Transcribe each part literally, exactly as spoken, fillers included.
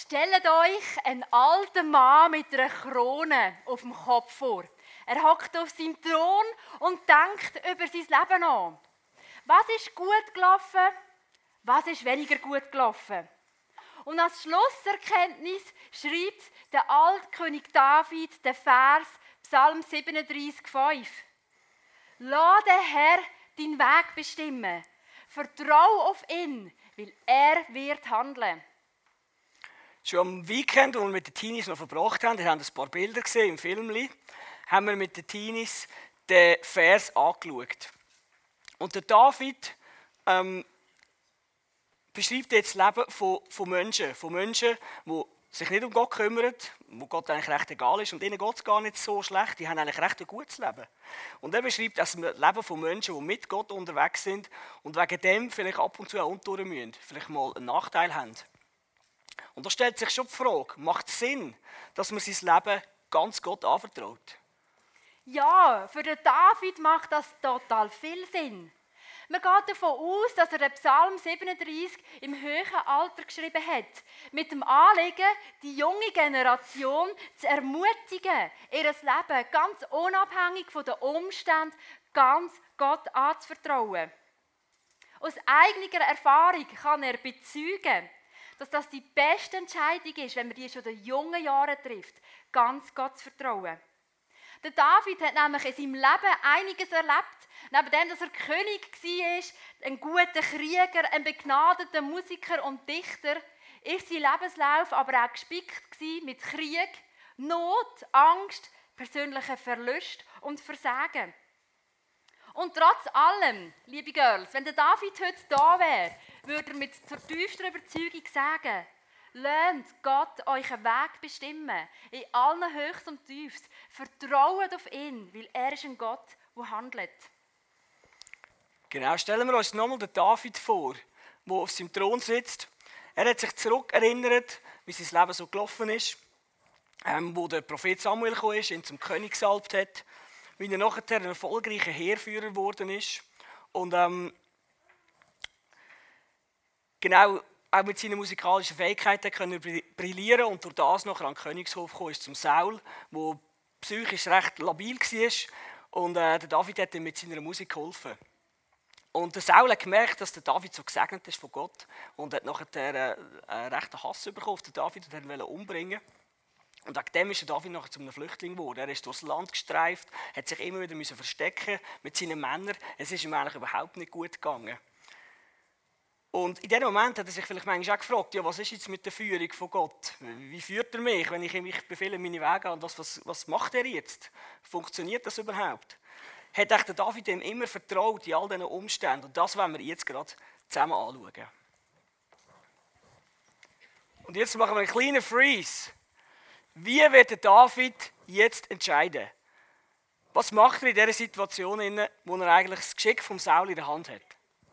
Stellt euch einen alten Mann mit einer Krone auf dem Kopf vor. Er hockt auf seinem Thron und denkt über sein Leben nach. Was ist gut gelaufen? Was ist weniger gut gelaufen? Und als Schlusserkenntnis schreibt der alte König David den Vers Psalm siebenunddreißig, fünf. Lass den Herr deinen Weg bestimmen. Vertrau auf ihn, weil er wird handeln. Schon am Weekend, wo wir mit den Teenies noch verbracht haben, wir haben ein paar Bilder gesehen im Filmli, haben wir mit den Teenies den Vers angeschaut. Und der David ähm, beschreibt jetzt das Leben von, von Menschen, von Menschen, die sich nicht um Gott kümmern, wo Gott eigentlich recht egal ist und ihnen geht es gar nicht so schlecht, die haben eigentlich recht ein gutes Leben. Und er beschreibt das Leben von Menschen, die mit Gott unterwegs sind und wegen dem vielleicht ab und zu auch unten müssen, vielleicht mal einen Nachteil haben. Und da stellt sich schon die Frage, macht es Sinn, dass man sein Leben ganz Gott anvertraut? Ja, für den David macht das total viel Sinn. Man geht davon aus, dass er den Psalm siebenunddreißig im höheren Alter geschrieben hat, mit dem Anliegen, die junge Generation zu ermutigen, ihr Leben ganz unabhängig von den Umständen ganz Gott anzuvertrauen. Aus eigener Erfahrung kann er bezeugen, dass das die beste Entscheidung ist, wenn man die schon in den jungen Jahren trifft, ganz Gott zu vertrauen. Der David hat nämlich in seinem Leben einiges erlebt. Neben dem, dass er König war, ein guter Krieger, ein begnadeter Musiker und Dichter, ist sein Lebenslauf aber auch gespickt mit Krieg, Not, Angst, persönlichen Verlust und Versagen. Und trotz allem, liebe Girls, wenn der David heute da wäre, würde er mit zur tiefsten Überzeugung sagen, lernt Gott euren Weg bestimmen, in allen Höchst und Tiefs. Vertraut auf ihn, weil er ist ein Gott, der handelt. Genau, stellen wir uns nochmal den David vor, der auf seinem Thron sitzt. Er hat sich zurückerinnert, wie sein Leben so gelaufen ist, ähm, wo der Prophet Samuel kam, ihn zum König gesalbt hat, wie er nachher ein erfolgreicher Heerführer geworden ist. Und ähm, genau, auch mit seinen musikalischen Fähigkeiten können brillieren und durch das nachher an den Königshof gekommen ist, zum Saul, der psychisch recht labil war. Und äh, der David hat ihm mit seiner Musik geholfen. Und der Saul hat gemerkt, dass der David so gesegnet ist von Gott und hat nachher äh, einen rechten Hass bekommen auf den David und wollte ihn umbringen. Und wegen dem ist der David nachher zu einem Flüchtling geworden. Er ist durchs Land gestreift, hat sich immer wieder müssen verstecken mit seinen Männern. Es ist ihm eigentlich überhaupt nicht gut gegangen. Und in dem Moment hat er sich vielleicht manchmal auch gefragt, ja, was ist jetzt mit der Führung von Gott? Wie führt er mich, wenn ich ihm befehle, meine Wege an? Was, was, was macht er jetzt? Funktioniert das überhaupt? Hat der David ihm immer vertraut in all diesen Umständen? Und das wollen wir jetzt gerade zusammen anschauen. Und jetzt machen wir einen kleinen Freeze. Wie wird der David jetzt entscheiden? Was macht er in dieser Situation, wo er eigentlich das Geschick vom Saul in der Hand hat?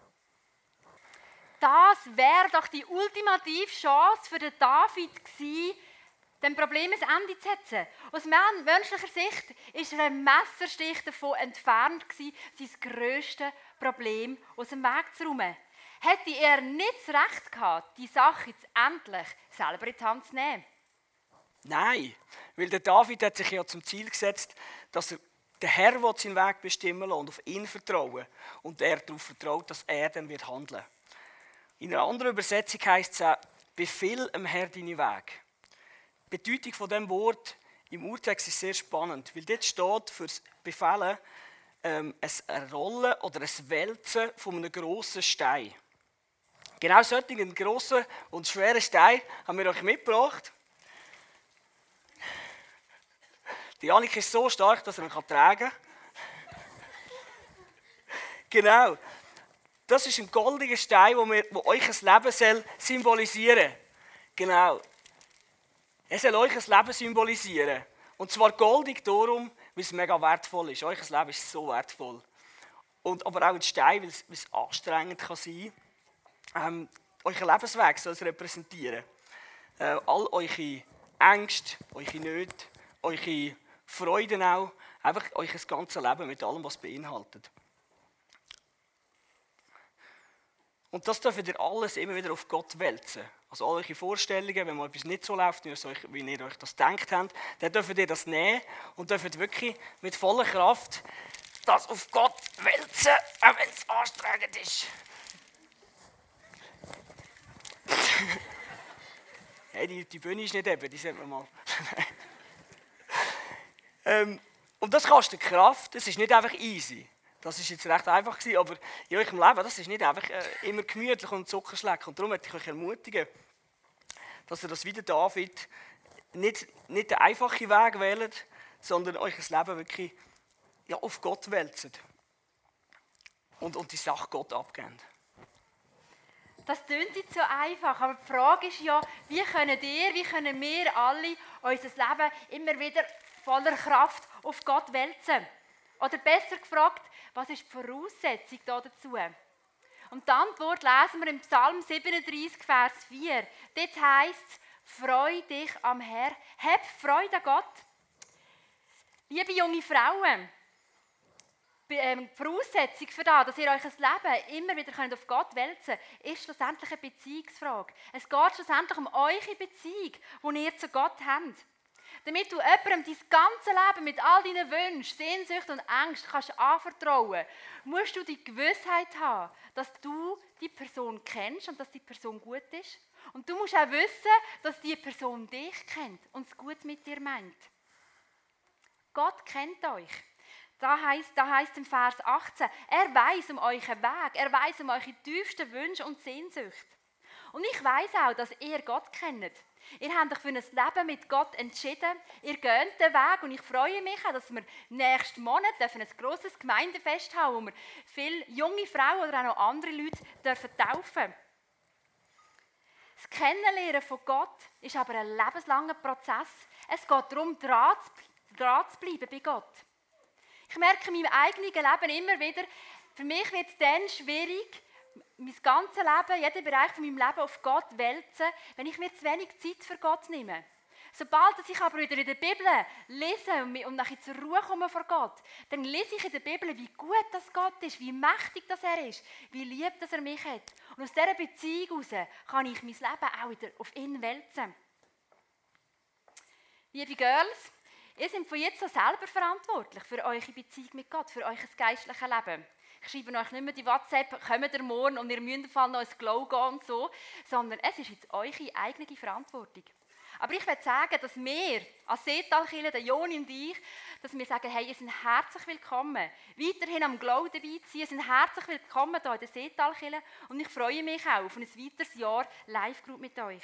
Das wäre doch die ultimative Chance für den David gewesen, dem Problem ein Ende zu setzen. Aus menschlicher Sicht war er ein Messerstich davon entfernt gewesen, sein grösstes Problem aus dem Weg zu räumen. Hätte er nicht das Recht gehabt, die Sache jetzt endlich selber in die Hand zu nehmen? Nein, weil der David hat sich ja zum Ziel gesetzt, dass er der Herr will seinen Weg bestimmen und auf ihn vertrauen und er darauf vertraut, dass er dann wird handeln. In einer anderen Übersetzung heisst es auch, befehl dem Herr deine Wege. Die Bedeutung von diesem Wort im Urtext ist sehr spannend, weil dort steht für das Befehlen ähm, ein Rollen oder ein Wälzen von einem grossen Stein. Genau solchen grossen und schweren Stein haben wir euch mitgebracht. Die Annika ist so stark, dass er ihn tragen kann. Genau. Das ist ein goldiger Stein, der euch ein Leben soll symbolisieren soll. Genau. Er soll euch ein Leben symbolisieren. Und zwar goldig darum, weil es mega wertvoll ist. Euch Leben ist so wertvoll. Und aber auch ein Stein, weil es, weil es anstrengend kann sein kann. Ähm, euer Lebensweg soll es repräsentieren. Äh, all eure Ängste, eure Nöte, eure Freuden auch. Einfach euer ganzes Leben mit allem, was es beinhaltet. Und das dürft ihr alles immer wieder auf Gott wälzen. Also alle eure Vorstellungen, wenn mal etwas nicht so läuft, wie ihr, euch, wie ihr euch das gedacht habt, dann dürft ihr das nehmen und dürft wirklich mit voller Kraft das auf Gott wälzen, auch wenn es anstrengend ist. Hey, die, die Bühne ist nicht eben, die sehen wir mal. ähm, und das kostet Kraft, das ist nicht einfach easy. Das ist jetzt recht einfach gewesen, aber in eurem Leben, das ist nicht einfach äh, immer gemütlich und Zuckerschlecken. Und darum möchte ich euch ermutigen, dass ihr das wie der David nicht, nicht den einfachen Weg wählt, sondern euch das Leben wirklich ja, auf Gott wälzt. Und, und die Sache Gott abgebt. Das klingt nicht so einfach, aber die Frage ist ja, wie können ihr, wie können wir alle unser Leben immer wieder voller Kraft auf Gott wälzen? Oder besser gefragt, was ist die Voraussetzung dazu? Und die Antwort lesen wir im Psalm siebenunddreißig, Vers vier. Dort heisst es, freu dich am Herrn, hab Freude an Gott. Liebe junge Frauen, die Voraussetzung für das, dass ihr euch das Leben immer wieder auf Gott wälzen könnt, ist schlussendlich eine Beziehungsfrage. Es geht schlussendlich um eure Beziehung, die ihr zu Gott habt. Damit du jemandem dein ganzes Leben mit all deinen Wünschen, Sehnsüchten und Ängsten kannst anvertrauen, musst du die Gewissheit haben, dass du die Person kennst und dass die Person gut ist. Und du musst auch wissen, dass die Person dich kennt und es gut mit dir meint. Gott kennt euch. Da heisst, da heisst im Vers achtzehn, er weiss um euren Weg, er weiss um eure tiefsten Wünsche und Sehnsüchte. Und ich weiss auch, dass ihr Gott kennt. Ihr habt euch für ein Leben mit Gott entschieden. Ihr geht den Weg und ich freue mich auch, dass wir nächsten Monat ein grosses Gemeindefest haben, wo wir viele junge Frauen oder auch noch andere Leute dürfen taufen. Das Kennenlernen von Gott ist aber ein lebenslanger Prozess. Es geht darum, dran zu bleiben bei Gott. Ich merke in meinem eigenen Leben immer wieder, für mich wird es dann schwierig, mein ganzes Leben, jeden Bereich von meinem Leben auf Gott wälzen, wenn ich mir zu wenig Zeit für Gott nehme. Sobald ich aber wieder in der Bibel lese und nachher zur Ruhe komme vor Gott, dann lese ich in der Bibel, wie gut das Gott ist, wie mächtig das er ist, wie lieb dass er mich hat. Und aus dieser Beziehung heraus kann ich mein Leben auch wieder auf ihn wälzen. Liebe Girls, ihr seid von jetzt an selber verantwortlich für eure Beziehung mit Gott, für euer geistliches Leben. Ich schreibe euch nicht mehr die WhatsApp, kommt ihr morgen und ihr müsst noch ins Glow gehen und so, sondern es ist jetzt eure eigene Verantwortung. Aber ich würde sagen, dass wir als Seetalkirche, der Joni und ich, dass wir sagen, hey, ihr seid herzlich willkommen, weiterhin am Glow dabei zu sein, ihr seid herzlich willkommen hier in der Seetalkirche und ich freue mich auch auf ein weiteres Jahr Live-Group mit euch.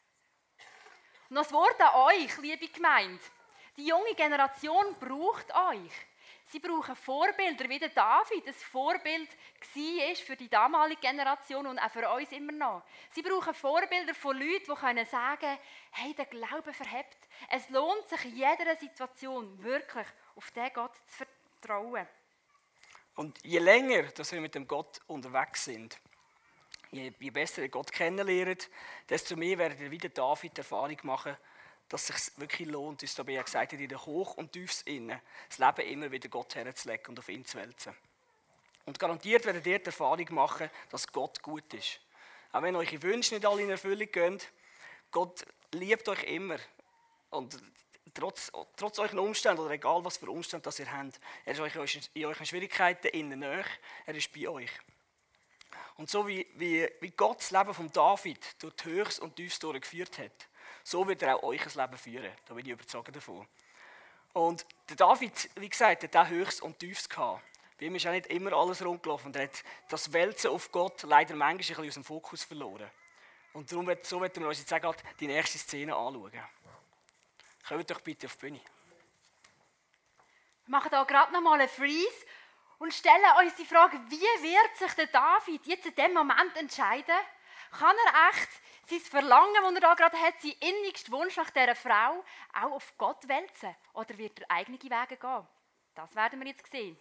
Und noch ein Wort an euch, liebe Gemeinde. Die junge Generation braucht euch. Sie brauchen Vorbilder, wie der David ein Vorbild war für die damalige Generation und auch für uns immer noch. Sie brauchen Vorbilder von Leuten, die können sagen, hey, der Glaube verhebt. Es lohnt sich in jeder Situation wirklich auf den Gott zu vertrauen. Und je länger dass wir mit dem Gott unterwegs sind, je, je besser ihr Gott kennenlernt, desto mehr werdet ihr wie der David die Erfahrung machen, dass es sich wirklich lohnt, uns dabei gesagt hat, in den Hoch- und Tiefs innen das Leben immer wieder Gott herzulegen und auf ihn zu wälzen. Und garantiert werdet ihr die Erfahrung machen, dass Gott gut ist. Auch wenn eure Wünsche nicht alle in Erfüllung gehen, Gott liebt euch immer. Und trotz, trotz euren Umständen, oder egal was für Umstände das ihr habt, er ist euch in euren Schwierigkeiten innen nahe, er ist bei euch. Und so wie, wie, wie Gott das Leben von David durch die Höchst und Tiefs durchgeführt hat, so wird er auch euch ein Leben führen. Da bin ich überzeugt davon. Und der David, wie gesagt, hat auch Höchst und Tiefs gehabt. Bei ihm ist auch nicht immer alles rundgelaufen. Und er hat das Wälzen auf Gott leider manchmal ein bisschen aus dem Fokus verloren. Und darum wird, so werden wir uns jetzt auch gerade die nächste Szene anschauen. Kommt doch bitte auf die Bühne. Wir machen hier gerade noch mal einen Freeze und stellen uns die Frage, wie wird sich der David jetzt in diesem Moment entscheiden? Kann er echt sein Verlangen, das er da gerade hat, sein innigster Wunsch nach dieser Frau, auch auf Gott wälzen? Oder wird er eigene Wege gehen? Das werden wir jetzt sehen.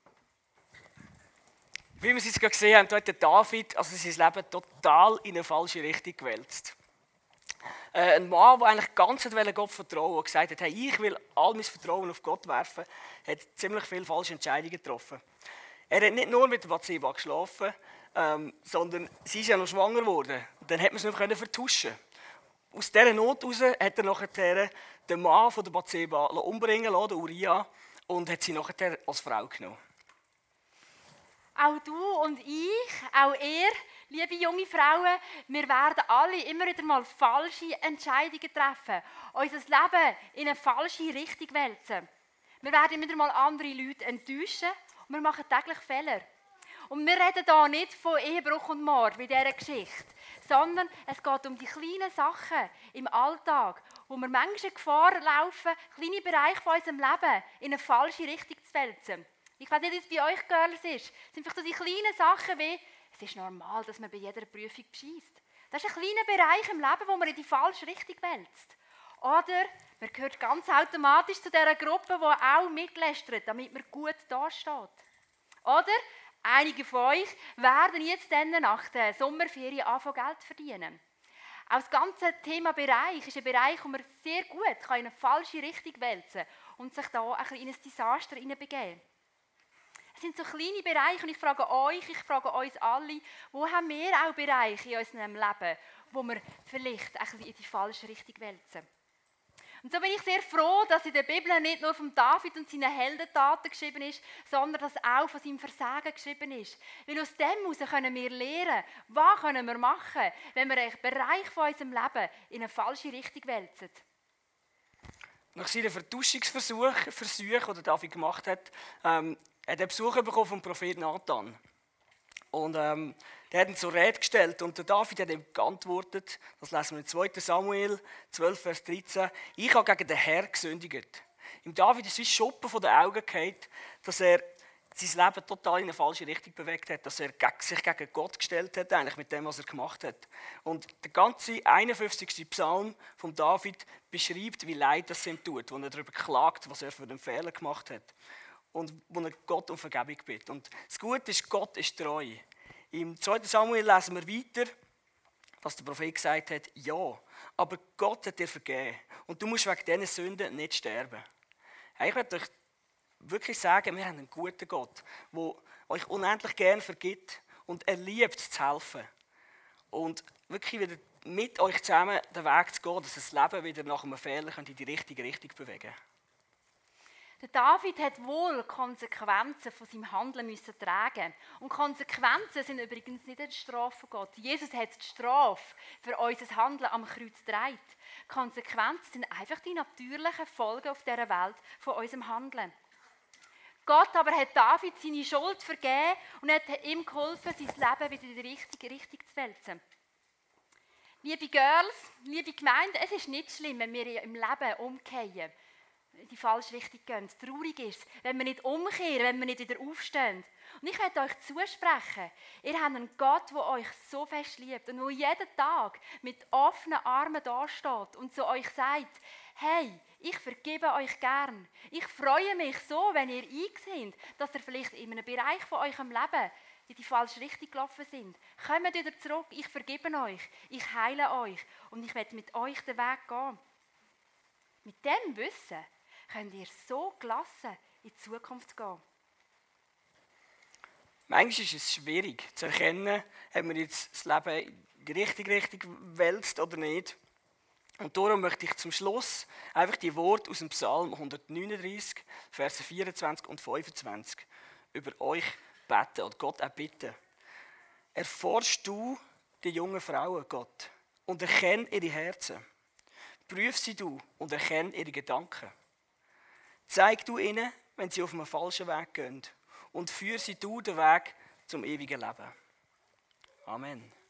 Wie wir es jetzt gerade gesehen haben, hat David also sein Leben total in eine falsche Richtung gewälzt. Äh, ein Mann, der eigentlich ganz Gott vertrauen und gesagt hat, hey, ich will all mein Vertrauen auf Gott werfen, hat ziemlich viele falsche Entscheidungen getroffen. Er hat nicht nur mit Bathseba geschlafen, ähm, sondern sie ist ja noch schwanger geworden. Dann hat man es nicht mehr vertuschen. Aus dieser Not heraus hat er nachher den Mann von der Bathseba umbringen lassen, den Uria, und hat sie nachher als Frau genommen. Auch du und ich, auch ihr, liebe junge Frauen, wir werden alle immer wieder mal falsche Entscheidungen treffen, unser Leben in eine falsche Richtung wälzen. Wir werden immer wieder mal andere Leute enttäuschen und wir machen täglich Fehler. Und wir reden hier nicht von Ehebruch und Mord bei dieser Geschichte, sondern es geht um die kleinen Sachen im Alltag, wo wir manchmal Gefahr laufen, kleine Bereiche von unserem Leben in eine falsche Richtung zu wälzen. Ich weiß nicht, wie es bei euch Girls ist. Es sind vielleicht so die kleinen Sachen wie, es ist normal, dass man bei jeder Prüfung bescheisst. Das ist ein kleiner Bereich im Leben, wo man in die falsche Richtung wälzt. Oder man gehört ganz automatisch zu dieser Gruppe, die auch mitlästert, damit man gut dasteht. Oder einige von euch werden jetzt dann nach der Sommerferien anfangen, Geld zu verdienen. Auch das ganze Thema Bereich ist ein Bereich, wo man sehr gut in eine falsche Richtung wälzen kann und sich da ein bisschen in ein Desaster hineinbegeben. Es sind so kleine Bereiche und ich frage euch, ich frage uns alle, wo haben wir auch Bereiche in unserem Leben, wo wir vielleicht ein bisschen in die falsche Richtung wälzen. Und so bin ich sehr froh, dass in der Bibel nicht nur von David und seinen Heldentaten geschrieben ist, sondern dass auch von seinem Versagen geschrieben ist. Weil aus dem heraus können wir lernen, was können wir machen, wenn wir einen Bereich von unserem Leben in eine falsche Richtung wälzen. Nach seinem Vertuschungsversuch, Versuch, den David gemacht hat, ähm, hat er Besuch bekommen vom Propheten Nathan. Und ähm, der hat ihn zur Rede gestellt und der David hat ihm geantwortet, das lesen wir in zweiter Samuel zwölf, Vers dreizehn, ich habe gegen den Herrn gesündigt. Im David ist wie Schuppen von den Augen gefallen, dass er sein Leben total in eine falsche Richtung bewegt hat, dass er sich gegen Gott gestellt hat, eigentlich mit dem, was er gemacht hat. Und der ganze einundfünfzigste Psalm von David beschreibt, wie leid das ihm tut, wo er darüber klagt, was er für den Fehler gemacht hat. Und wo er Gott um Vergebung bittet. Und das Gute ist, Gott ist treu. Im zweiten Samuel lesen wir weiter, dass der Prophet gesagt hat, ja, aber Gott hat dir vergeben. Und du musst wegen diesen Sünden nicht sterben. Ich möchte euch wirklich sagen, wir haben einen guten Gott, der euch unendlich gern vergibt und er liebt zu helfen. Und wirklich wieder mit euch zusammen den Weg zu gehen, dass das Leben wieder nach einem Fehler in die richtige Richtung bewegen kann. Der David hat wohl Konsequenzen von seinem Handeln müssen tragen. Und Konsequenzen sind übrigens nicht eine Strafe von Gott. Jesus hat die Strafe für unser Handeln am Kreuz getragen. Konsequenzen sind einfach die natürlichen Folgen auf dieser Welt von unserem Handeln. Gott aber hat David seine Schuld vergeben und hat ihm geholfen, sein Leben wieder in die richtige Richtung zu wälzen. Liebe Girls, liebe Gemeinde, es ist nicht schlimm, wenn wir im Leben umkehren, in die falsche Richtung gehen. Traurig ist es, wenn wir nicht umkehren, wenn wir nicht wieder aufstehen. Und ich möchte euch zusprechen, ihr habt einen Gott, der euch so fest liebt und der jeden Tag mit offenen Armen dasteht und zu euch sagt, hey, ich vergebe euch gern. Ich freue mich so, wenn ihr einseht, dass ihr vielleicht in einem Bereich von eurem Leben in die falsche Richtung gelaufen sind. Kommt wieder zurück, ich vergebe euch, ich heile euch und ich werde mit euch den Weg gehen. Mit dem Wissen könnt ihr so gelassen in die Zukunft gehen. Manchmal ist es schwierig zu erkennen, ob man jetzt das Leben in die richtige Richtung wälzt oder nicht. Und darum möchte ich zum Schluss einfach die Worte aus dem Psalm hundertneununddreißig, Verse vierundzwanzig und fünfundzwanzig über euch beten und Gott auch bitten. Erforschst du die jungen Frauen, Gott, und erkenn ihre Herzen. Prüf sie du und erkenn ihre Gedanken. Zeig du ihnen, wenn sie auf einem falschen Weg gehen und führ sie du den Weg zum ewigen Leben. Amen.